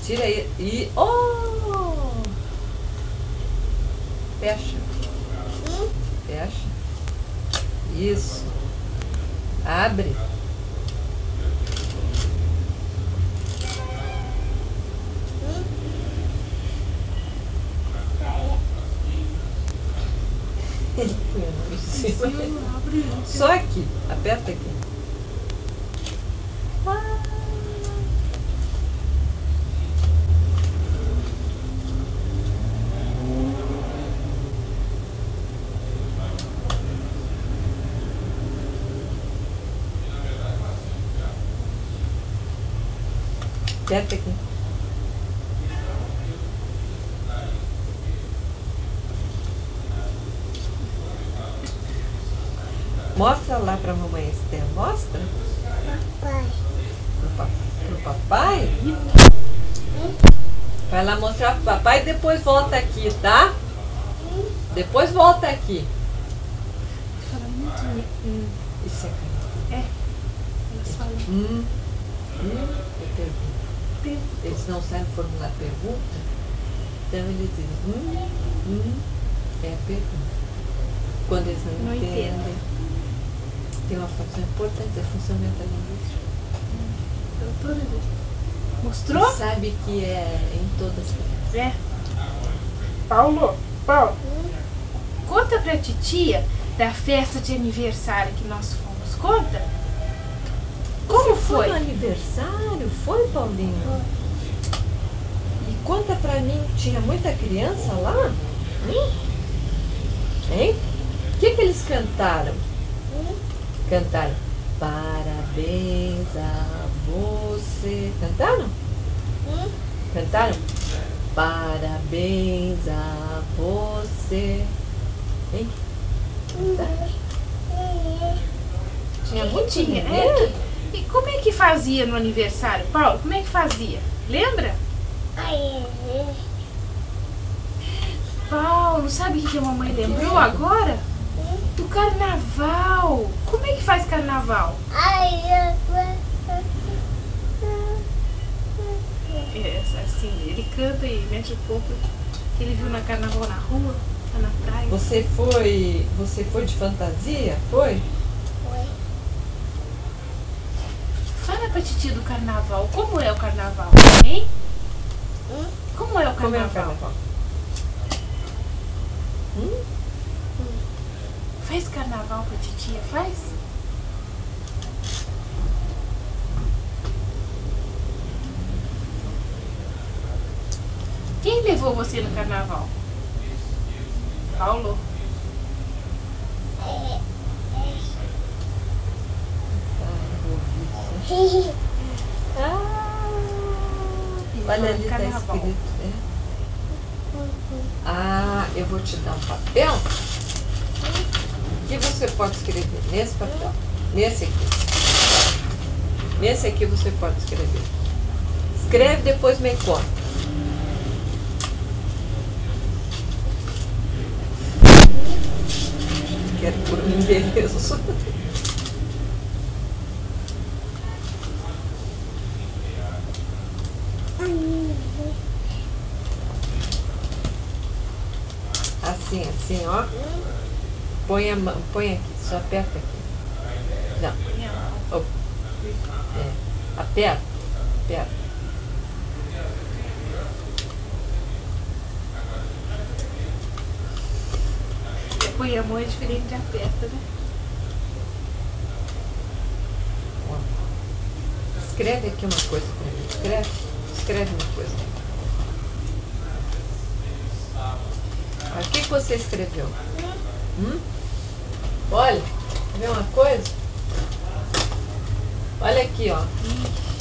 Tira aí e... Oh! Fecha. Fecha. Isso. Abre. Só aqui. Aperta aqui. Aperta aqui. Mostra lá pra mamãe Esther. Mostra. Papai. Pro papai? Vai lá mostrar pro papai e depois volta aqui, tá? Depois volta aqui. Fala muito. Isso é carinho. É. Elas falam. Eu pergunto. Eles não sabem formular pergunta, então eles dizem é a pergunta. Quando eles não entendem, tem uma função importante, a função metalinguística. Doutora, mostrou? Você sabe que é em todas as crianças. É. Paulo, conta pra titia da festa de aniversário que nós fomos. Conta. Como foi? Foi no aniversário? Foi, Paulinho? E conta pra mim, tinha muita criança lá? Hein? O que eles cantaram? Cantaram parabéns a você. Cantaram? Cantaram? Parabéns a você. Hein? Cantaram? Tinha muito Tinha, dinheiro? E como é que fazia no aniversário, Paulo? Como é que fazia? Lembra? Paulo, sabe o que a mamãe lembrou agora? Do carnaval. Como é que faz carnaval? É, assim, ele canta e mexe o corpo que ele viu na carnaval na rua, tá na praia. Você foi de fantasia? Foi? Fala pra titia do carnaval. Como é o carnaval, hein? Como é o Como é o carnaval? carnaval? Faz carnaval pra titia, faz? Quem levou você no carnaval? Paulo? Olha ali, tá Carnaval. escrito. Eu vou te dar um papel que você pode escrever nesse papel. Nesse aqui. Nesse aqui você pode escrever. Escreve, depois me conta. Quero por um endereço. Assim, ó. Põe aqui, só aperta aqui. Não. Aperta. Põe a mão é diferente de aperta, né? Escreve aqui uma coisa pra mim. Escreve uma coisa. O que você escreveu? Olha, quer ver uma coisa? Olha aqui, ó.